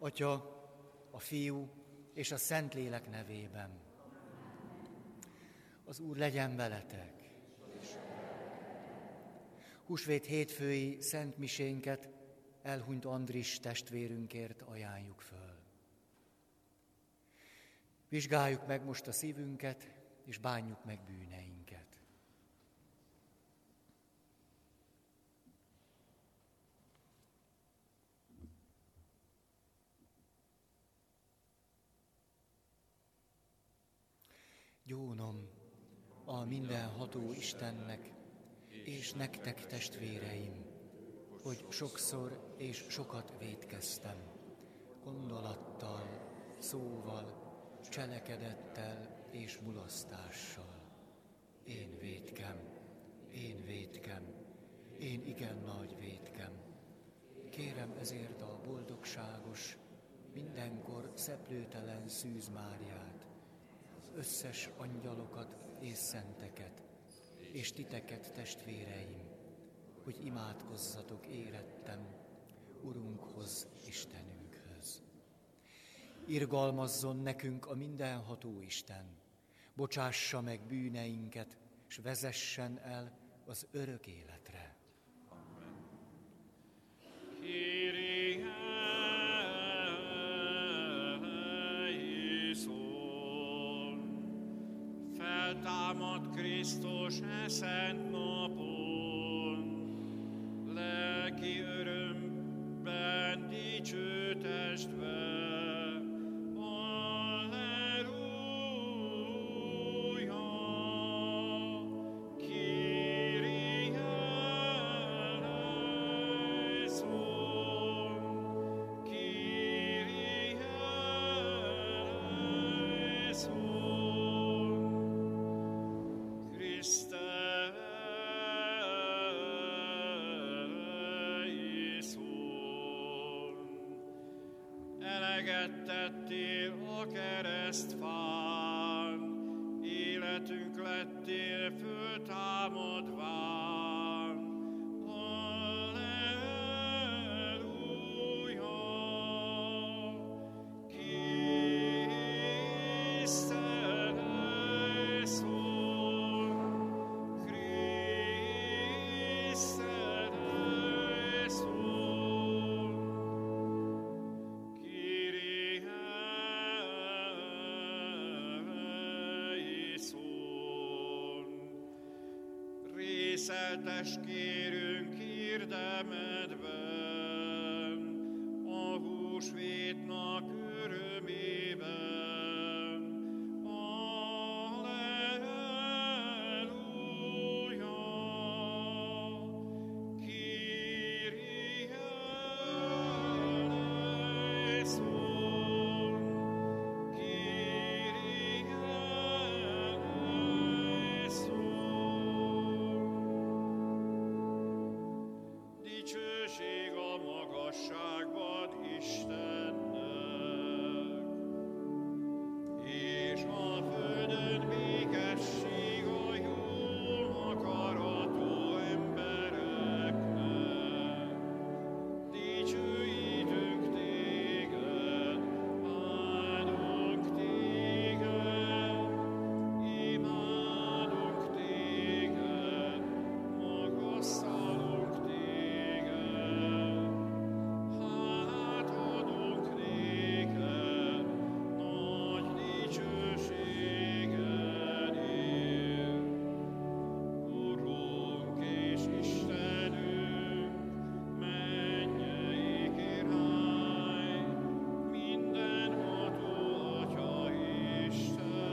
Atya, a Fiú és a Szentlélek nevében. Az Úr legyen veletek. Húsvét hétfői szent misénket elhunyt Andris testvérünkért ajánljuk föl. Vizsgáljuk meg most a szívünket, és bánjuk meg bűneinket. Gyónom a mindenható Istennek, és nektek, testvéreim, hogy sokszor és sokat vétkeztem, gondolattal, szóval, cselekedettel és mulasztással. Én vétkem, én igen nagy vétkem. Kérem ezért a boldogságos, mindenkor szeplőtelen Szűz Máriát, az összes angyalokat és szenteket, és titeket, testvéreim, hogy imádkozzatok érettem Urunkhoz, Istenünkhöz. Irgalmazzon nekünk a mindenható Isten, bocsássa meg bűneinket, s vezessen el az örök életre. Amen. Kyrie eleison, feltámad Krisztus e szent napon, lelki örömben dicsőtestve. Tettél a keresztfán, életünk lettél föltámadván. Halleluja! Christe eleison, Christe eleison. Részeltess kérünk érdemedben, a húsvétnak örömében. Halleluja! Kyrie eleison, Kyrie eleison. Dicsőség a magasságban Istennek, és a földön békesség a jól akarató embereknek. Dicsőítünk téged, áldunk téged, imádunk téged, magasztalunk téged. Hálát adunk néked, nagy dicsőségedért. Urunk és Istenünk, mennyei király, mindenható Atya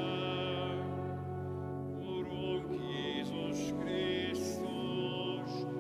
Isten. Urunk Jézus Krisztus,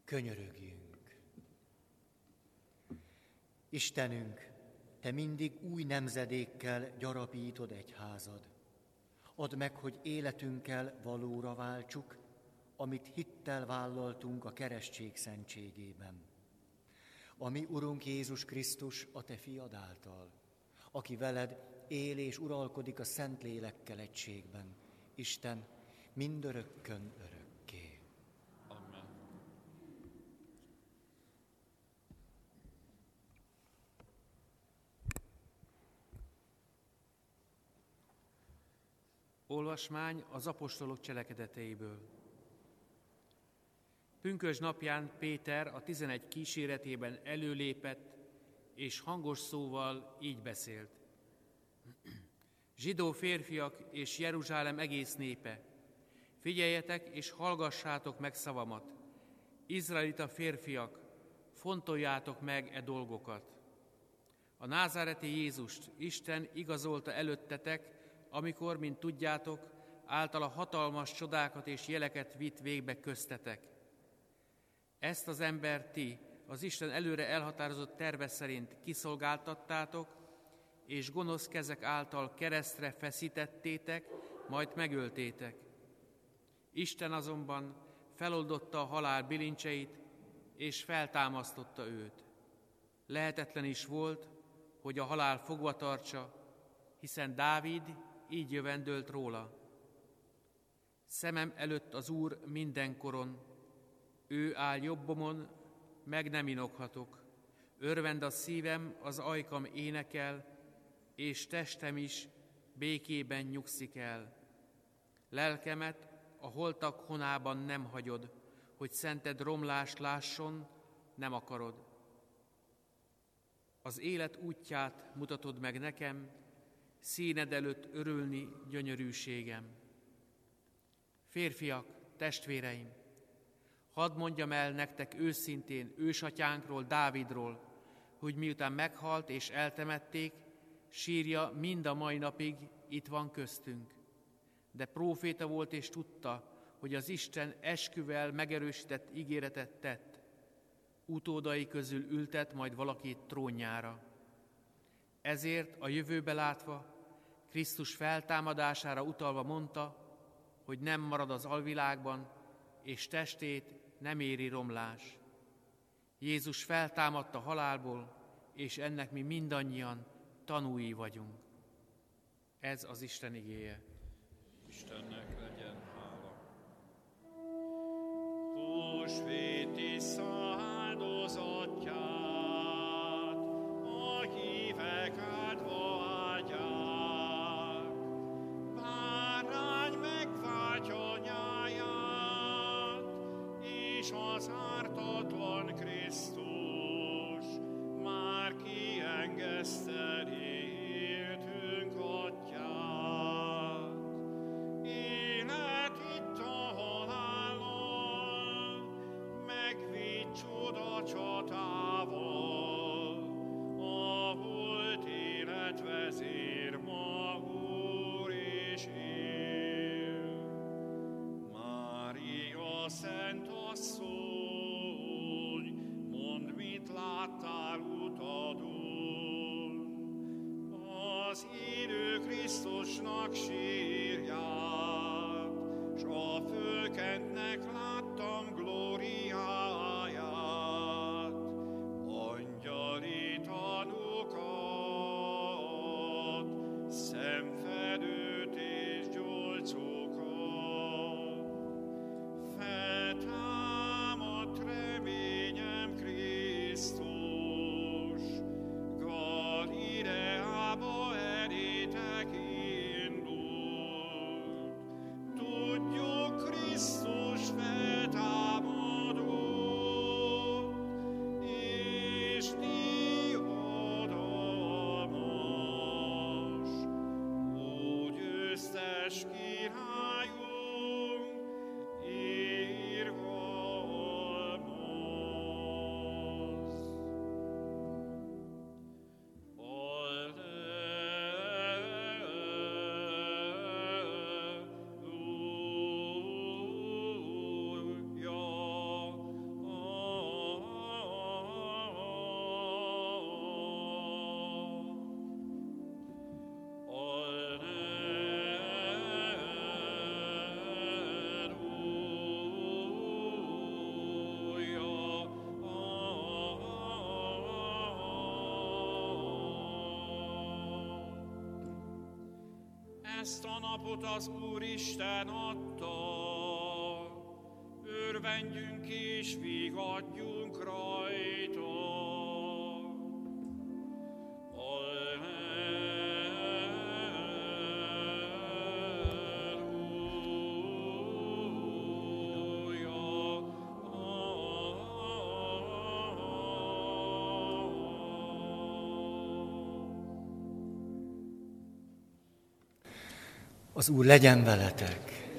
Könyörögjünk. Istenünk, Te mindig új nemzedékkel gyarapítod egyházad. Add meg, hogy életünkkel valóra váltsuk, amit hittel vállaltunk a keresztség szentségében. A mi Urunk Jézus Krisztus a Te fiad által, aki veled él és uralkodik a Szentlélekkel egységben, Isten mindörökkön örökké. Amen. Olvasmány az apostolok cselekedeteiből. Pünkösd napján Péter a 11 kíséretében előlépett, és hangos szóval így beszélt. Zsidó férfiak és Jeruzsálem egész népe, figyeljetek és hallgassátok meg szavamat. Izraelita férfiak, fontoljátok meg e dolgokat. A názáreti Jézust Isten igazolta előttetek, amikor, mint tudjátok, általa hatalmas csodákat és jeleket vitt végbe köztetek. Ezt az embert ti, az Isten előre elhatározott terve szerint kiszolgáltattátok, és gonosz kezek által keresztre feszítettétek, majd megöltétek. Isten azonban feloldotta a halál bilincseit, és feltámasztotta őt. Lehetetlen is volt, hogy a halál fogva tartsa, hiszen Dávid így jövendölt róla. Szemem előtt az Úr mindenkoron, ő áll jobbomon, meg nem inoghatok. Örvend a szívem, az ajkam énekel, és testem is békében nyugszik el. Lelkemet a holtak honában nem hagyod, hogy szented romlást lásson, nem akarod. Az élet útját mutatod meg nekem, színed előtt örülni gyönyörűségem. Férfiak, testvéreim, hadd mondjam el nektek őszintén ősatyánkról, Dávidról, hogy miután meghalt és eltemették, sírja mind a mai napig itt van köztünk. De próféta volt és tudta, hogy az Isten esküvel megerősített ígéretet tett. Utódai közül ültet majd valaki trónjára. Ezért a jövőbe látva, Krisztus feltámadására utalva mondta, hogy nem marad az alvilágban, és testét nem éri romlás. Jézus feltámadt a halálból, és ennek mi mindannyian tanúi vagyunk. Ez az Isten igéje. Istennek legyen hála. Húsvéti áldozatját, a hívek áldva áldják, bárány megváltja nyáját, és az ártatlan Krisztus már kiengeszteni éltünk atyát. Élet itt a halállal, megvitt csoda csatával, a volt élet vezér ma Úr és él. Mária szent asszony, mondd, mit láttál utadon, az élő Krisztusnak sírját, s a fölkentnek láttam glóriáját. Angyali tanúkat, szemfedőt és gyolcokat, feltámadt reményem Krisztus, Galileába elétek indult. Tudjuk, Ezt a napot az Úristen adta, örvendjünk és vigadjunk rajta. Az Úr legyen veletek.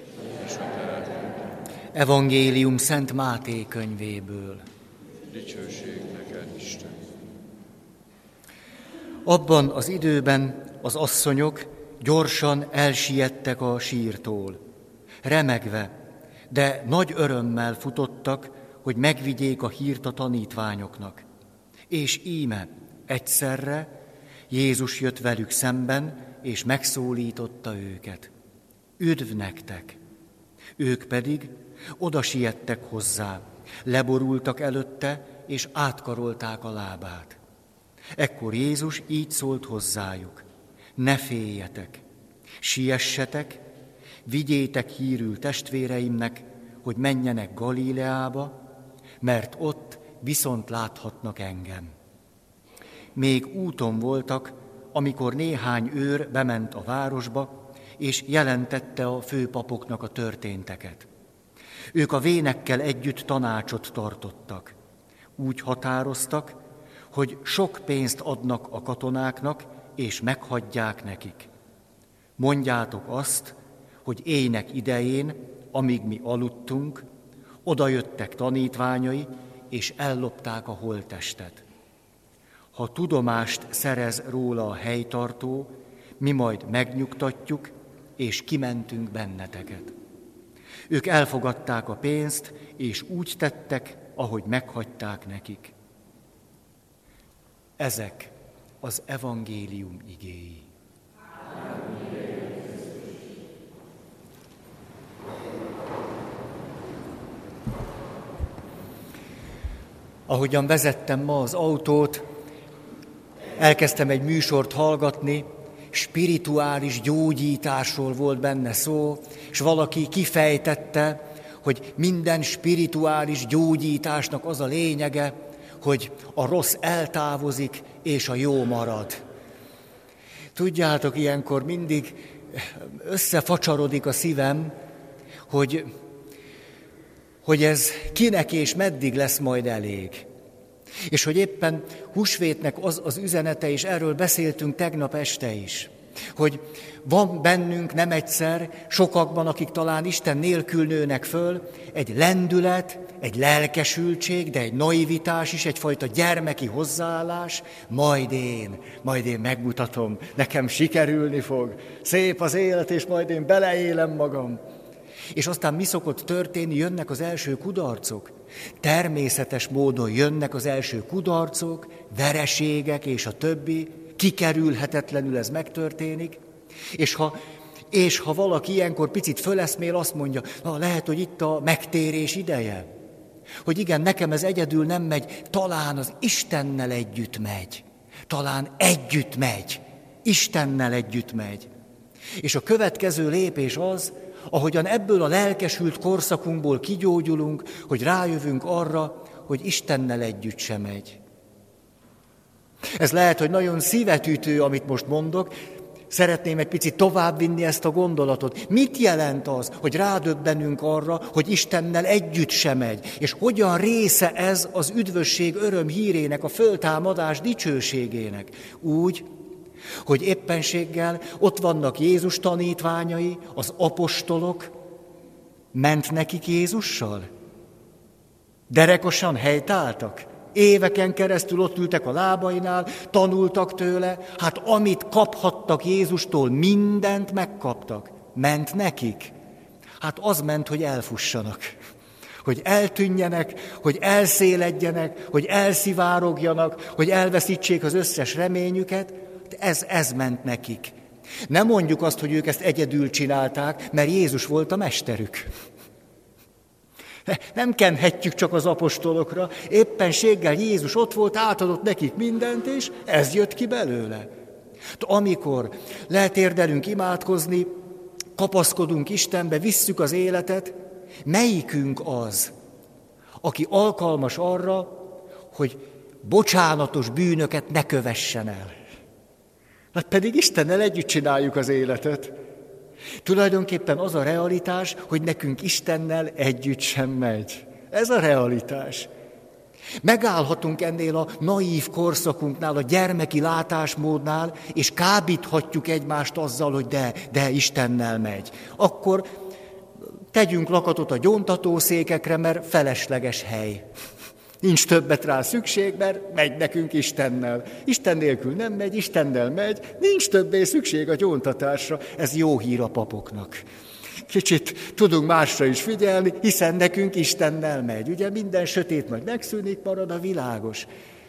Evangélium Szent Máté könyvéből. Dicsőség neked, Isten. Abban az időben az asszonyok gyorsan elsiettek a sírtól, remegve, de nagy örömmel futottak, hogy megvigyék a hírt a tanítványoknak. És íme egyszerre Jézus jött velük szemben, és megszólította őket. Üdv nektek! Ők pedig oda siettek hozzá, leborultak előtte, és átkarolták a lábát. Ekkor Jézus így szólt hozzájuk. Ne féljetek, siessetek, vigyétek hírül testvéreimnek, hogy menjenek Galileába, mert ott viszont láthatnak engem. Még úton voltak, amikor néhány őr bement a városba, és jelentette a főpapoknak a történteket. Ők a vénekkel együtt tanácsot tartottak. Úgy határoztak, hogy sok pénzt adnak a katonáknak, és meghagyják nekik. Mondjátok azt, hogy éjnek idején, amíg mi aludtunk, odajöttek tanítványai, és ellopták a holttestet. Ha tudomást szerez róla a helytartó, mi majd megnyugtatjuk, és kimentünk benneteket. Ők elfogadták a pénzt, és úgy tettek, ahogy meghagyták nekik. Ezek az evangélium igéi. Ahogyan vezettem ma az autót, elkezdtem egy műsort hallgatni, spirituális gyógyításról volt benne szó, és valaki kifejtette, hogy minden spirituális gyógyításnak az a lényege, hogy a rossz eltávozik, és a jó marad. Tudjátok, ilyenkor mindig összefacsarodik a szívem, hogy ez kinek és meddig lesz majd elég. És hogy éppen húsvétnek az üzenete, és erről beszéltünk tegnap este is, hogy van bennünk nem egyszer, sokakban, akik talán Isten nélkül nőnek föl, egy lendület, egy lelkesültség, de egy naivitás is, egyfajta gyermeki hozzáállás, majd én megmutatom, nekem sikerülni fog, szép az élet, és majd én beleélem magam. És aztán mi szokott történni? Jönnek az első kudarcok. Természetes módon jönnek az első kudarcok, vereségek és a többi, kikerülhetetlenül ez megtörténik, és ha valaki ilyenkor picit föleszmél, azt mondja, lehet, hogy itt a megtérés ideje, hogy igen, nekem ez egyedül nem megy, talán az Istennel együtt megy, Istennel együtt megy. És a következő lépés az, ahogyan ebből a lelkesült korszakunkból kigyógyulunk, hogy rájövünk arra, hogy Istennel együtt se megy. Ez lehet, hogy nagyon szívetütő, amit most mondok, szeretném egy picit továbbvinni ezt a gondolatot. Mit jelent az, hogy rádöbbenünk arra, hogy Istennel együtt se megy, és hogyan része ez az üdvösség öröm hírének, a föltámadás dicsőségének? Úgy, hogy éppenséggel ott vannak Jézus tanítványai, az apostolok, ment nekik Jézussal? Derekosan helytáltak? Éveken keresztül ott ültek a lábainál, tanultak tőle, hát amit kaphattak Jézustól, mindent megkaptak. Ment nekik? Hát az ment, hogy elfussanak, hogy eltűnjenek, hogy elszéledjenek, hogy elszivárogjanak, hogy elveszítsék az összes reményüket. Ez ment nekik. Nem mondjuk azt, hogy ők ezt egyedül csinálták, mert Jézus volt a mesterük. Nem kenhetjük csak az apostolokra, éppenséggel Jézus ott volt, átadott nekik mindent, és ez jött ki belőle. Amikor letérdelünk imádkozni, kapaszkodunk Istenbe, visszük az életet, melyikünk az, aki alkalmas arra, hogy bocsánatos bűnöket ne kövessen el? Hát pedig Istennel együtt csináljuk az életet. Tulajdonképpen az a realitás, hogy nekünk Istennel együtt sem megy. Ez a realitás. Megállhatunk ennél a naív korszakunknál, a gyermeki látásmódnál, és kábíthatjuk egymást azzal, hogy de Istennel megy. Akkor tegyünk lakatot a gyóntatószékekre, mert felesleges hely. Nincs többet rá szükség, mert megy nekünk Istennel. Isten nélkül nem megy, Istennel megy, nincs többé szükség a gyóntatásra. Ez jó hír a papoknak. Kicsit tudunk másra is figyelni, hiszen nekünk Istennel megy. Ugye minden sötét majd megszűnik, marad a világos.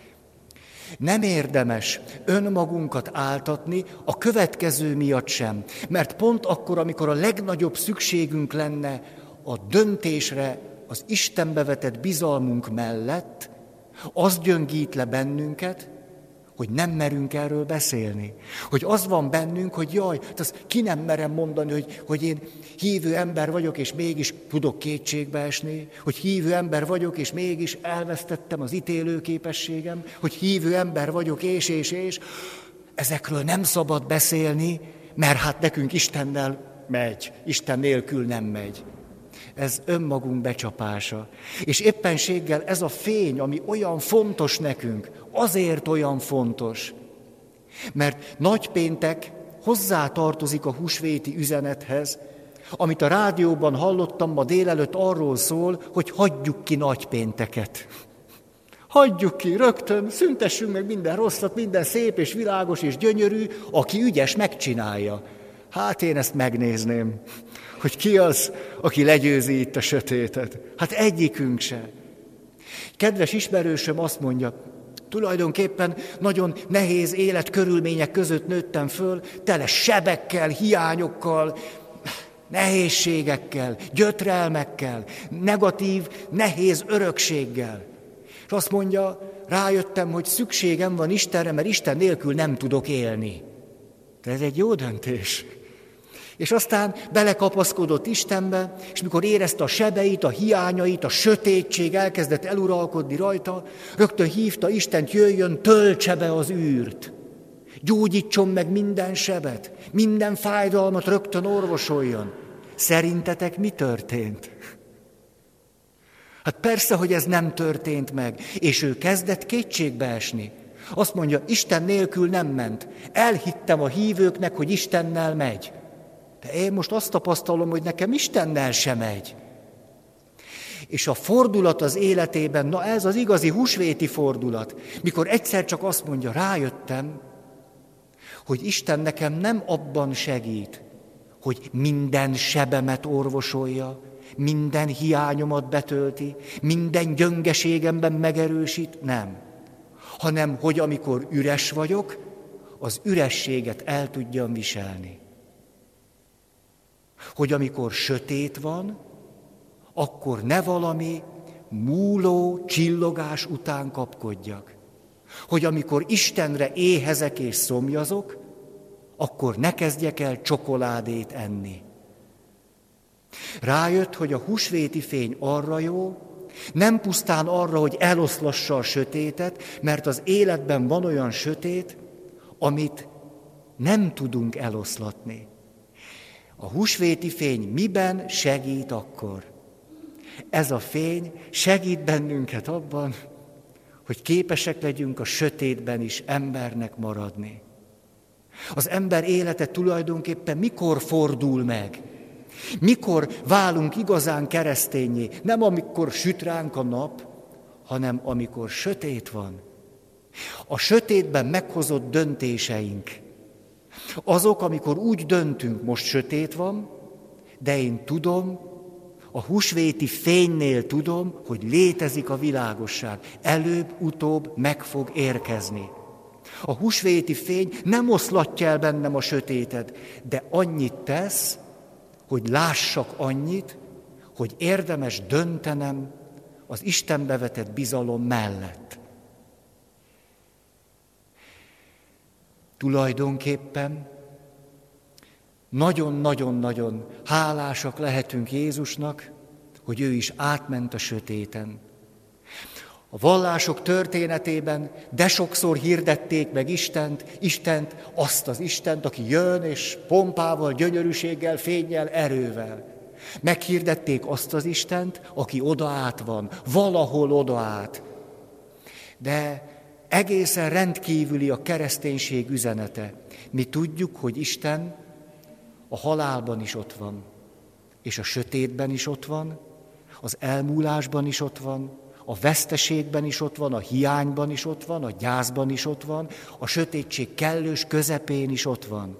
Nem érdemes önmagunkat áltatni a következő miatt sem, mert pont akkor, amikor a legnagyobb szükségünk lenne a döntésre, az Istenbe vetett bizalmunk mellett, az gyöngít le bennünket, hogy nem merünk erről beszélni. Hogy az van bennünk, hogy jaj, azt ki nem merem mondani, hogy én hívő ember vagyok, és mégis tudok kétségbe esni, hogy hívő ember vagyok, és mégis elvesztettem az ítélőképességem, hogy hívő ember vagyok, és. Ezekről nem szabad beszélni, mert hát nekünk Istennel megy, Isten nélkül nem megy. Ez önmagunk becsapása. És éppenséggel ez a fény, ami olyan fontos nekünk, azért olyan fontos, mert nagypéntek hozzátartozik a húsvéti üzenethez, amit a rádióban hallottam ma délelőtt, arról szól, hogy hagyjuk ki nagypénteket. Hagyjuk ki rögtön, szüntessünk meg minden rosszat, minden szép és világos és gyönyörű, aki ügyes, megcsinálja. Hát én ezt megnézném, hogy ki az, aki legyőzi itt a sötétet. Hát egyikünk se. Kedves ismerősöm azt mondja, tulajdonképpen nagyon nehéz életkörülmények között nőttem föl, tele sebekkel, hiányokkal, nehézségekkel, gyötrelmekkel, negatív, nehéz örökséggel. És azt mondja, rájöttem, hogy szükségem van Istenre, mert Isten nélkül nem tudok élni. De ez egy jó döntés. És aztán belekapaszkodott Istenbe, és mikor érezte a sebeit, a hiányait, a sötétség elkezdett eluralkodni rajta, rögtön hívta Istent, jöjjön, töltse be az űrt. Gyógyítson meg minden sebet, minden fájdalmat rögtön orvosoljon. Szerintetek mi történt? Hát persze, hogy ez nem történt meg, és ő kezdett kétségbe esni. Azt mondja, Isten nélkül nem ment. Elhittem a hívőknek, hogy Istennel megy. De én most azt tapasztalom, hogy nekem Istennel sem megy. És a fordulat az életében, na ez az igazi húsvéti fordulat, mikor egyszer csak azt mondja, rájöttem, hogy Isten nekem nem abban segít, hogy minden sebemet orvosolja, minden hiányomat betölti, minden gyöngeségemben megerősít, nem. Hanem, hogy amikor üres vagyok, az ürességet el tudjam viselni. Hogy amikor sötét van, akkor ne valami múló csillogás után kapkodjak. Hogy amikor Istenre éhezek és szomjazok, akkor ne kezdjek el csokoládét enni. Rájött, hogy a húsvéti fény arra jó, nem pusztán arra, hogy eloszlassa a sötétet, mert az életben van olyan sötét, amit nem tudunk eloszlatni. A húsvéti fény miben segít akkor? Ez a fény segít bennünket abban, hogy képesek legyünk a sötétben is embernek maradni. Az ember élete tulajdonképpen mikor fordul meg? Mikor válunk igazán kereszténnyé? Nem amikor süt ránk a nap, hanem amikor sötét van. A sötétben meghozott döntéseink, azok, amikor úgy döntünk, most sötét van, de én tudom, a húsvéti fénynél tudom, hogy létezik a világosság. Előbb-utóbb meg fog érkezni. A húsvéti fény nem oszlatja el bennem a sötétet, de annyit tesz, hogy lássak annyit, hogy érdemes döntenem az Istenbe vetett bizalom mellett. Tulajdonképpen nagyon-nagyon-nagyon hálásak lehetünk Jézusnak, hogy ő is átment a sötéten. A vallások történetében de sokszor hirdették meg Istent, azt az Istent, aki jön és pompával, gyönyörűséggel, fénnyel, erővel. Meghirdették azt az Istent, aki odaát van, valahol odaát. De egészen rendkívüli a kereszténység üzenete. Mi tudjuk, hogy Isten a halálban is ott van, és a sötétben is ott van, az elmúlásban is ott van, a veszteségben is ott van, a hiányban is ott van, a gyászban is ott van, a sötétség kellős közepén is ott van.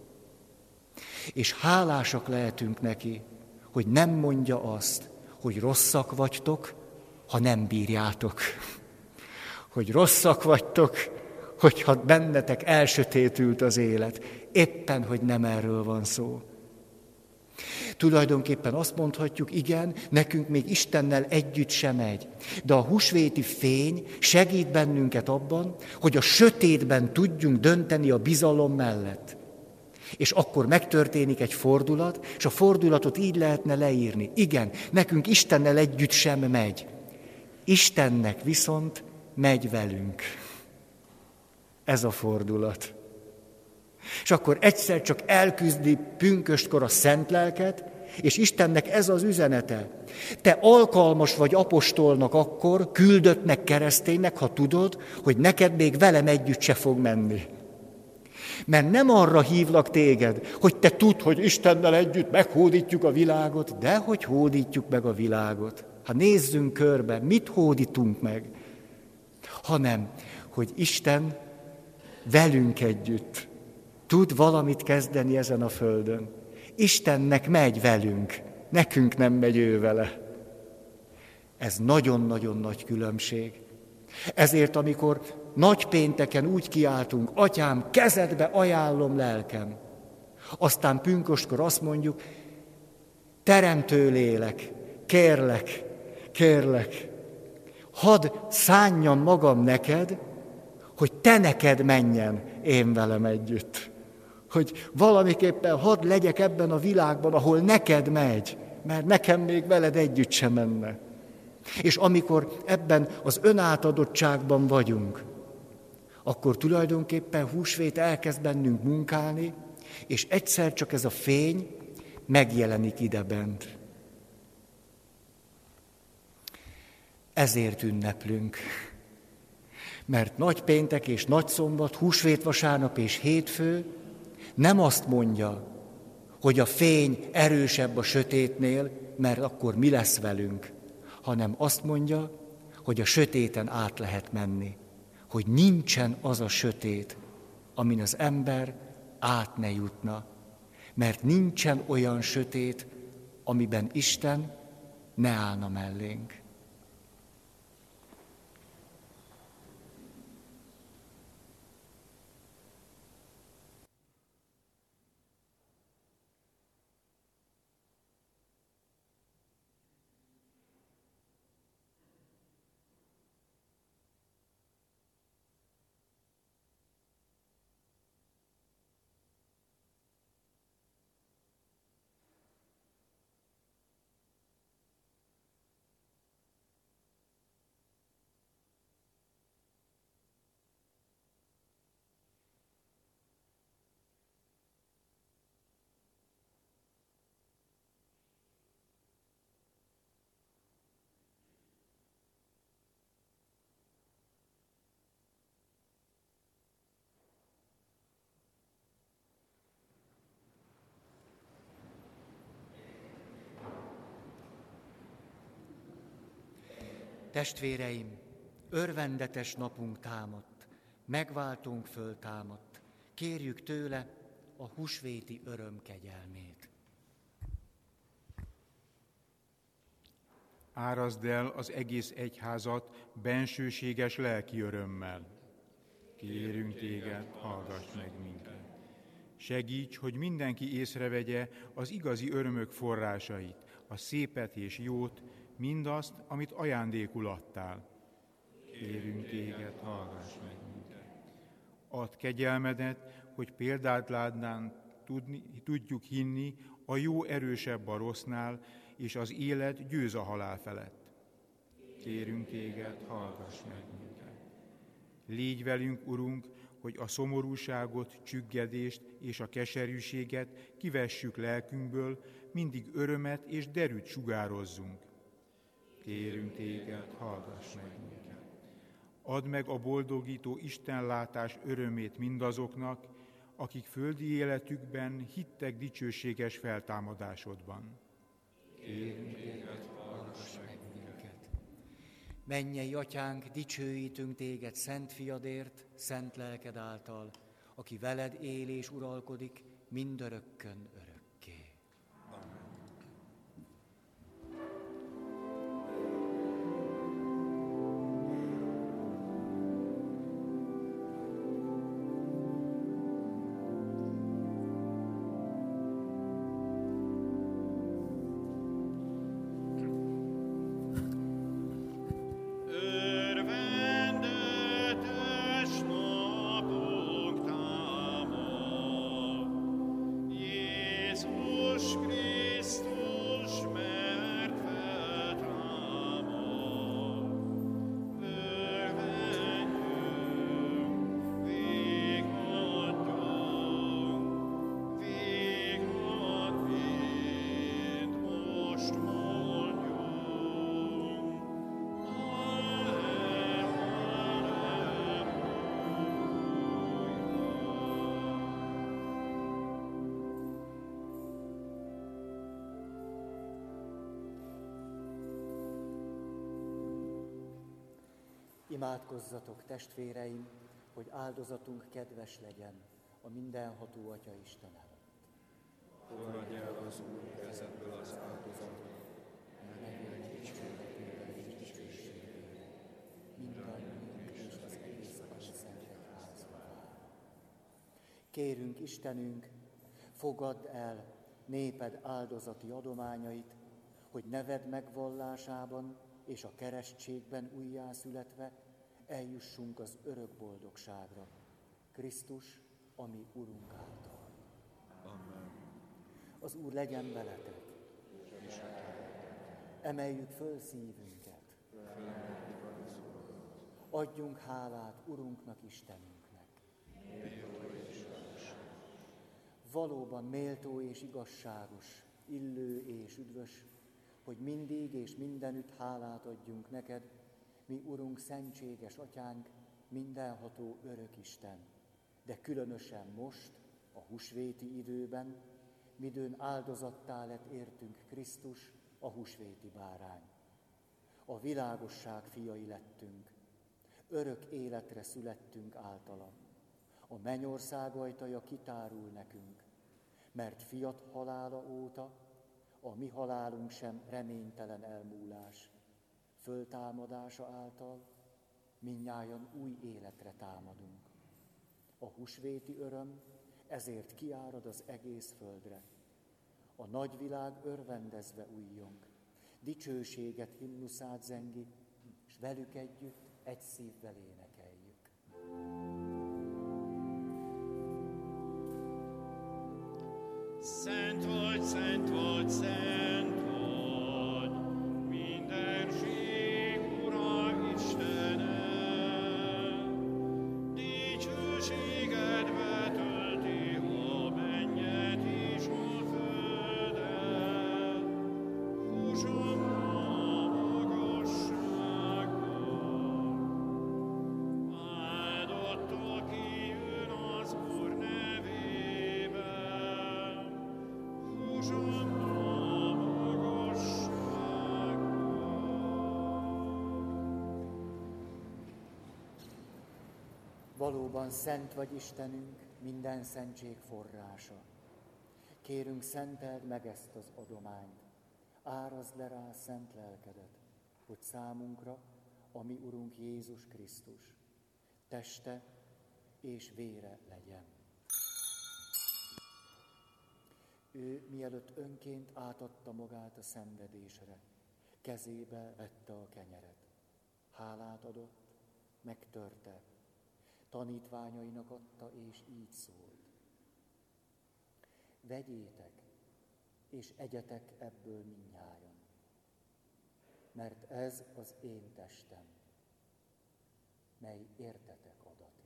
És hálásak lehetünk neki, hogy nem mondja azt, hogy rosszak vagytok, ha nem bírjátok. Hogy rosszak vagytok, hogyha bennetek elsötétült az élet. Éppen, hogy nem erről van szó. Tulajdonképpen azt mondhatjuk, igen, nekünk még Istennel együtt sem megy. De a húsvéti fény segít bennünket abban, hogy a sötétben tudjunk dönteni a bizalom mellett. És akkor megtörténik egy fordulat, és a fordulatot így lehetne leírni. Igen, nekünk Istennel együtt sem megy. Istennek viszont megy velünk. Ez a fordulat. És akkor egyszer csak elküzdi pünköstkor a szent lelket, és Istennek ez az üzenete. Te alkalmas vagy apostolnak akkor, küldöttnek, kereszténynek, ha tudod, hogy neked még velem együtt se fog menni. Mert nem arra hívlak téged, hogy te tudd, hogy Istennel együtt meghódítjuk a világot, de hogy hódítjuk meg a világot. Ha nézzünk körbe, mit hódítunk meg? Hanem, hogy Isten velünk együtt tud valamit kezdeni ezen a földön. Istennek megy velünk, nekünk nem megy ő vele. Ez nagyon-nagyon nagy különbség. Ezért, amikor nagypénteken úgy kiáltunk, Atyám, kezedbe ajánlom lelkem, aztán pünköstkor azt mondjuk, teremtő lélek, kérlek, hadd szánjam magam neked, hogy te neked menjen én velem együtt. Hogy valamiképpen hadd legyek ebben a világban, ahol neked megy, mert nekem még veled együtt sem menne. És amikor ebben az önátadottságban vagyunk, akkor tulajdonképpen húsvét elkezd bennünk munkálni, és egyszer csak ez a fény megjelenik idebent. Ezért ünneplünk. Mert nagypéntek és nagyszombat, húsvétvasárnap és hétfő nem azt mondja, hogy a fény erősebb a sötétnél, mert akkor mi lesz velünk, hanem azt mondja, hogy a sötéten át lehet menni, hogy nincsen az a sötét, amin az ember át ne jutna, mert nincsen olyan sötét, amiben Isten ne állna mellénk. Testvéreim, örvendetes napunk támadt, megváltunk föltámadt, kérjük tőle a húsvéti öröm kegyelmét. Áraszd el az egész egyházat bensőséges lelki örömmel. Kérünk téged, hallgass meg minket. Segíts, hogy mindenki észrevegye az igazi örömök forrásait, a szépet és jót, mindazt, amit ajándékul adtál. Kérünk téged, hallgass meg minket. Add kegyelmedet, hogy példát látnán tudjuk hinni, a jó erősebb a rossznál, és az élet győz a halál felett. Kérünk téged, hallgass meg minket. Légy velünk, Urunk, hogy a szomorúságot, csüggedést és a keserűséget kivessük lelkünkből, mindig örömet és derűt sugározzunk. Kérünk téged, hallgass meg minket. Add meg a boldogító istenlátás örömét mindazoknak, akik földi életükben hittek dicsőséges feltámadásodban. Kérünk téged, hallgass meg minket. Mennyei Atyánk, dicsőítünk téged szent fiadért, szent lelked által, aki veled él és uralkodik mindörökkön örökké. Imádkozzatok, testvéreim, hogy áldozatunk kedves legyen a mindenható Atya Isten előtt. Fogadj el az Úr kezedből az áldozatot, Megjelenj dicsőségére és dicsőségére, mindannyiunk és az egész Szentek házba. Kérünk, Istenünk, fogadd el néped áldozati adományait, hogy neved megvallásában és a keresztségben újjászületve eljussunk az örök boldogságra. Krisztus, a mi Urunk által. Amen. Az Úr legyen veletek. Emeljük föl szívünket. Adjunk hálát Urunknak, Istenünknek. Valóban méltó és igazságos, illő és üdvös, hogy mindig és mindenütt hálát adjunk neked, mi Urunk, szentséges Atyánk, mindenható örök Isten, de különösen most, a húsvéti időben, midőn áldozattá lett értünk Krisztus, a húsvéti bárány. A világosság fiai lettünk, örök életre születtünk általa. A mennyország ajtaja kitárul nekünk, mert fiat halála óta a mi halálunk sem reménytelen elmúlás. Föltámadása által mindnyájan új életre támadunk. A húsvéti öröm ezért kiárad az egész földre. A nagyvilág örvendezve újjong, dicsőséget himnuszát zengi, s velük együtt egy szívvel énekeljük. Szent vagy, szent vagy, szent vagy, mindenség Ura Istene, dicsőséged betölti a mennyet és a földet, húzsonna magasságban. Áldott, aki jön az Úr nevében, húzsonna magasságban. Valóban szent vagy Istenünk, minden szentség forrása. Kérünk, szenteld meg ezt az adományt, árazd le rá szent lelkedet, hogy számunkra a mi Urunk Jézus Krisztus teste és vére legyen. Ő mielőtt önként átadta magát a szenvedésre, kezébe vette a kenyeret. Hálát adott, megtörte, tanítványainak adta, és így szólt. Vegyétek, és egyetek ebből mindnyájan, mert ez az én testem, mely értetek adatik.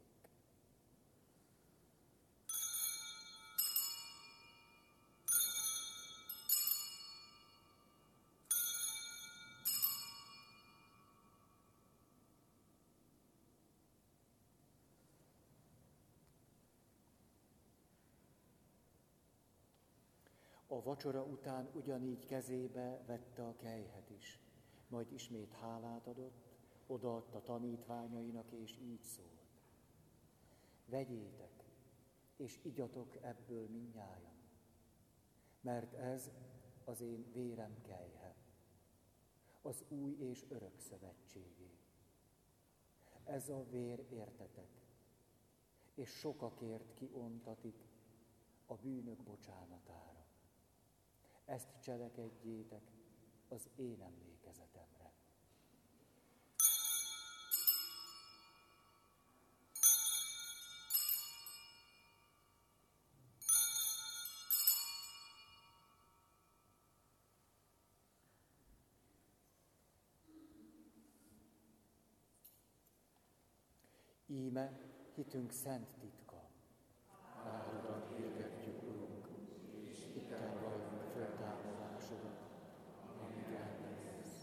A vacsora után ugyanígy kezébe vette a kelyhet is, majd ismét hálát adott, odaadta tanítványainak, és így szólt. Vegyétek, és igyatok ebből mindnyájan, mert ez az én vérem kelyhe, az új és örök szövetségé. Ez a vér értetek, és sokakért kiontatik a bűnök bocsánatára. Ezt cselekedjétek az én emlékezetemre. Íme hitünk szent titka. Áldodat hirdetjük, Urunk, és hittel valljuk föltámadásodat, amíg el nem jössz.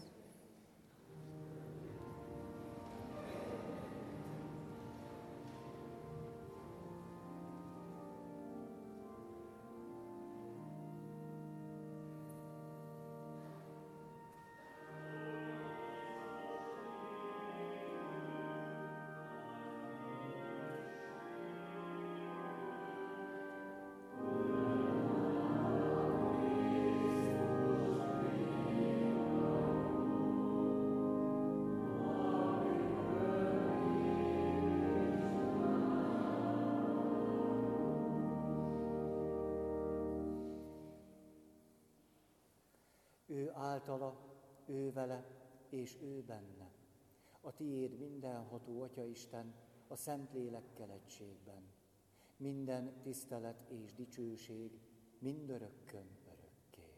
Ő általa, ő vele, és ő benne. A tiéd mindenható Atyaisten, a Szentlélekkel egységben. Minden tisztelet és dicsőség mindörökkön örökké.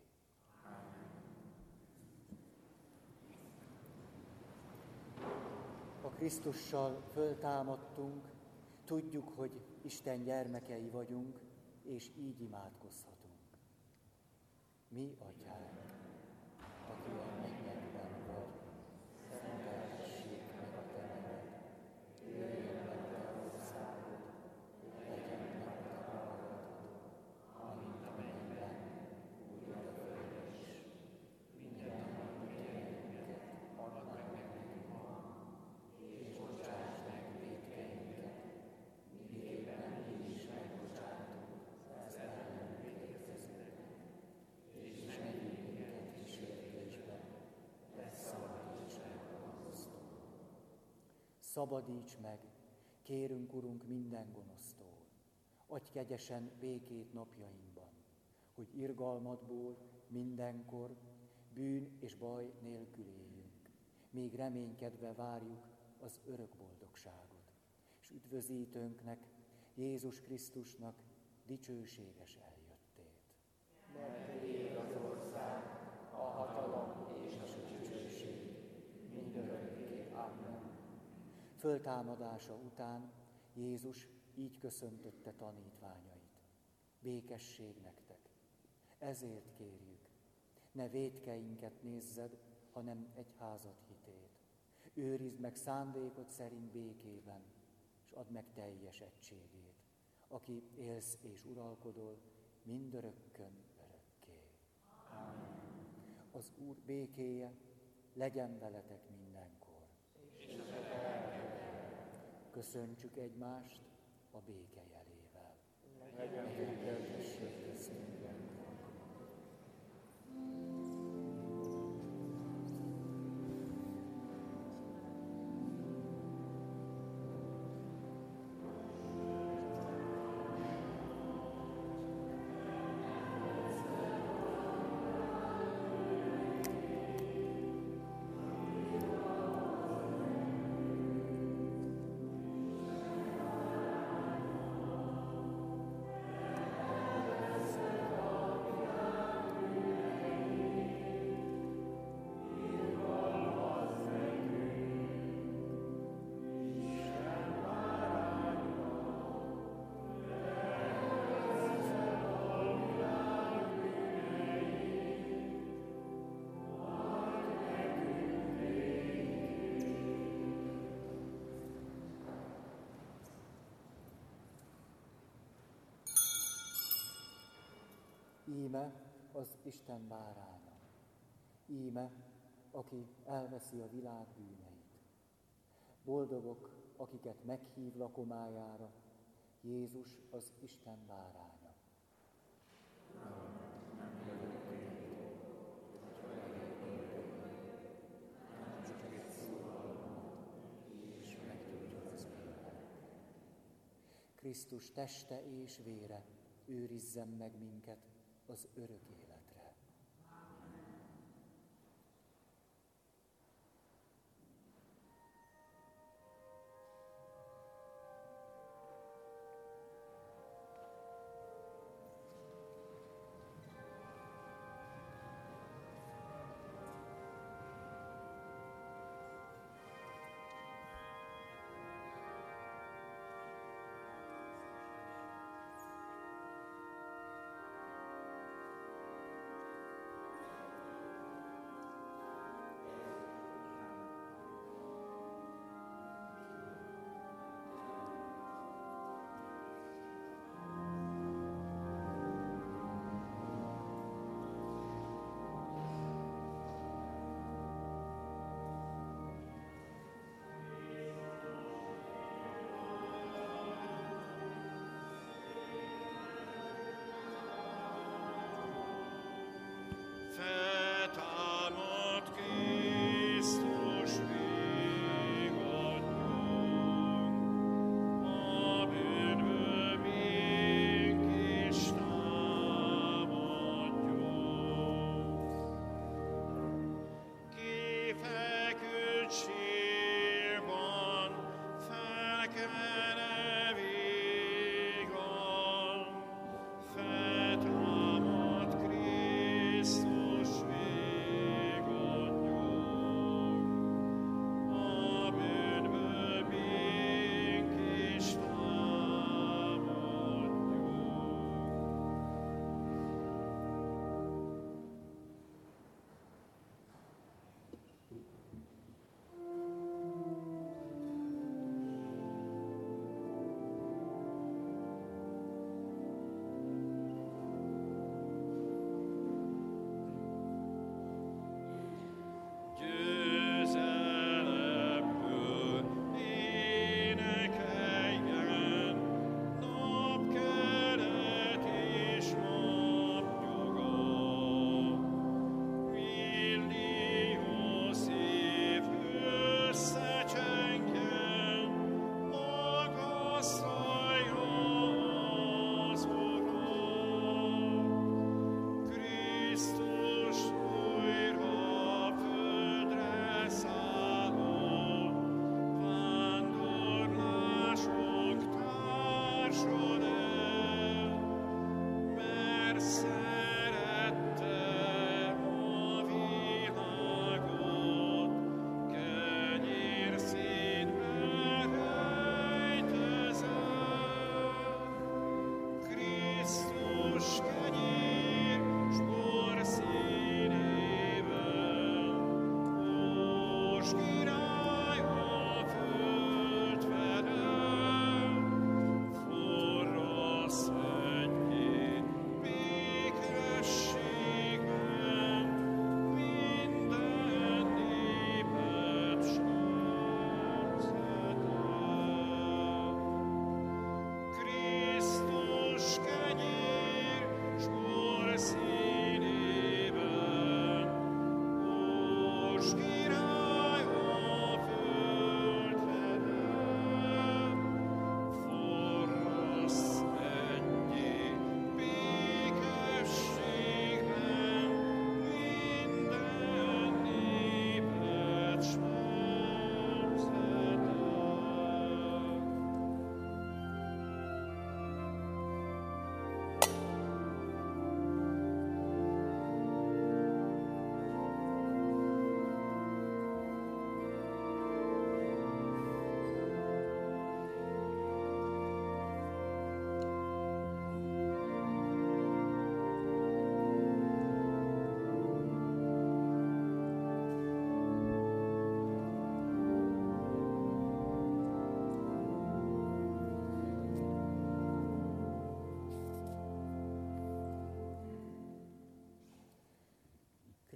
A Krisztussal föltámadtunk, tudjuk, hogy Isten gyermekei vagyunk, és így imádkozhatunk. Mi, Atyánk, aki a mennyekben vagy, szenteltessék meg a te neved, jöjjön meg a te országod, legyen meg a te akaratod, amint a mennyben, úgy a földön is. Minden nap kenyerünket add meg nekünk ma, és bocsáss meg vétkeinket, miképpen mi is megbocsátunk az ellenünk vétkezőknek. És ne vigy minket kísértésbe, de szabadíts meg a gonosztól. Szabadíts meg, kérünk, Urunk, minden gonosztól. Adj kegyesen békét napjainkban, hogy irgalmadból mindenkor bűn és baj nélkül éljünk, még reménykedve várjuk az örök boldogságot. És üdvözítőnknek, Jézus Krisztusnak dicsőséges eljöttét. Mert tiéd az ország, a hatalom és a dicsőség mindörökké. Amen. Föltámadása után Jézus így köszöntötte tanítványait. Békesség nektek. Ezért kérjük, ne vétkeinket nézzed, hanem egyházad hitét. Őrizd meg szándékod szerint békében, és add meg teljes egységét, aki élsz és uralkodol mindörökkön örökké. Amen. Az Úr békéje legyen veletek mindenkor. Köszöntsük egymást a béke jelével. Legyen békesség köztünkben. Íme az Isten báránya. Íme, aki elveszi a világ bűneit. Boldogok, akiket meghív lakomájára, Jézus az Isten báránya. Krisztus teste és vére őrizzen meg minket az örök életre.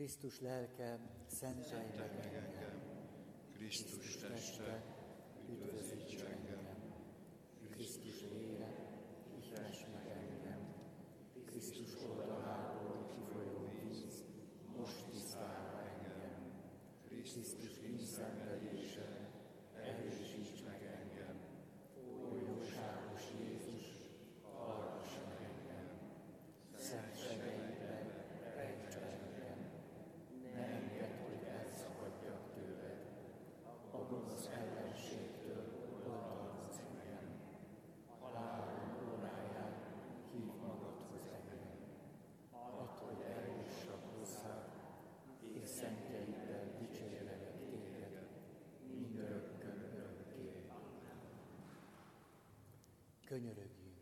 Krisztus lelke, szentelj meg engem. Krisztus teste, üdvözíts engem. Krisztus vére, ihess meg engem. Krisztus oldalából kifolyó víz, most tisztálja engem. Krisztus kínszenvedése, erősíts meg engem. Ó jóságos Jézus, hallgass meg engem. Szent segeidben rejts engem. Ne engedd, hogy elszakadjak tőled. A gonosz ellenségtől oldalmazz engem. Halálom óráján hív magadhoz engem. Add, hogy eljussak hozzád, és szentjeiddel dicsérlek téged, mindörökkön örökké. Könyörögjünk!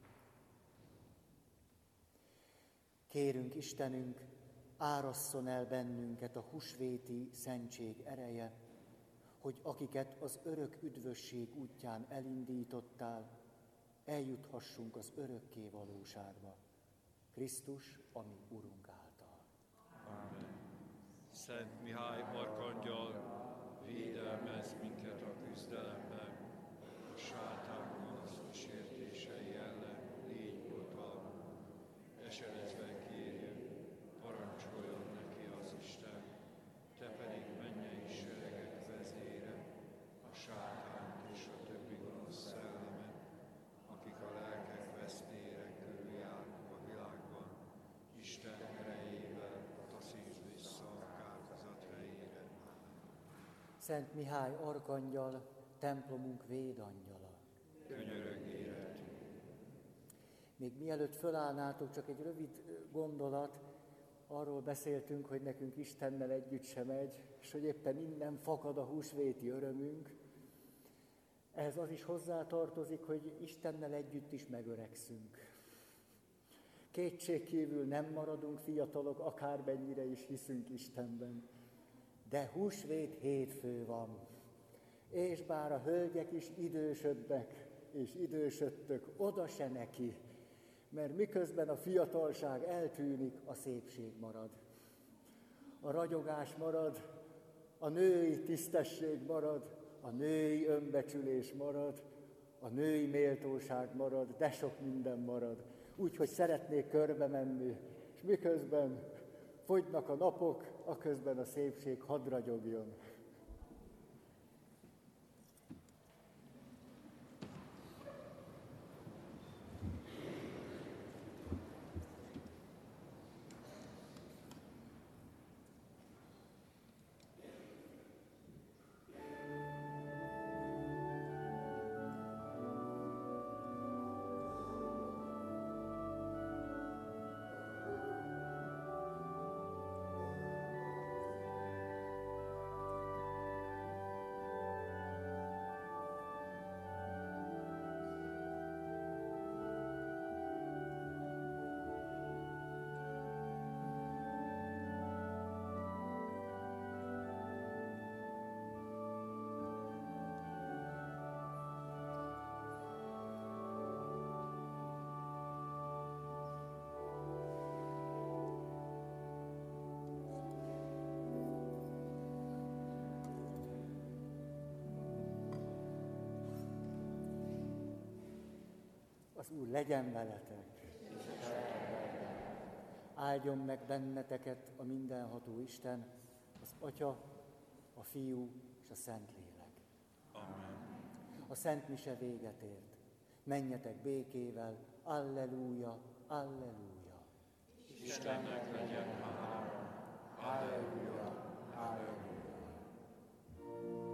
Kérünk Istenünk, árasszon el bennünket a húsvéti szentség ereje, hogy akiket az örök üdvösség útján elindítottál, eljuthassunk az örökké valóságba. Krisztus, a mi Urunk által. Amen. Szent Mihály arkangyal, védelmezz minket a küzdelemben, a sátán gonosz kísértései ellen légy oltalmunk. Esedezve kérjük, parancsoljon neki az Isten, te pedig mennyei seregek vezére, a sátánt és a többi gonosz szellemet, akik a lelkek vesztére körüljárnak a világban, Isten erejével taszítsd vissza a kárhozat helyére. Szent Mihály arkangyal, templomunk védangyala. Könyörögj értünk. Még mielőtt fölállnátok, csak egy rövid gondolat, arról beszéltünk, hogy nekünk Istennel együtt se megy, és hogy éppen innen fakad a húsvéti örömünk. Ehhez az is hozzátartozik, hogy Istennel együtt is megöregszünk. Kétségkívül nem maradunk fiatalok, akármennyire is hiszünk Istenben. De húsvét hétfő van, és bár a hölgyek is idősödnek, és idősödtök, oda se neki, mert miközben a fiatalság eltűnik, a szépség marad. A ragyogás marad, a női tisztesség marad, a női önbecsülés marad, a női méltóság marad, de sok minden marad. Úgyhogy szeretnék körbe menni, és miközben fogynak a napok, aközben a szépség hadd ragyogjon. Az Úr legyen veletek. Áldjon meg benneteket a mindenható Isten, az Atya, a Fiú és a Szentlélek. Amen. A Szent Mise véget ért. Menjetek békével. Alleluja, alleluja. Istennek legyen hála. Alleluja, alleluja.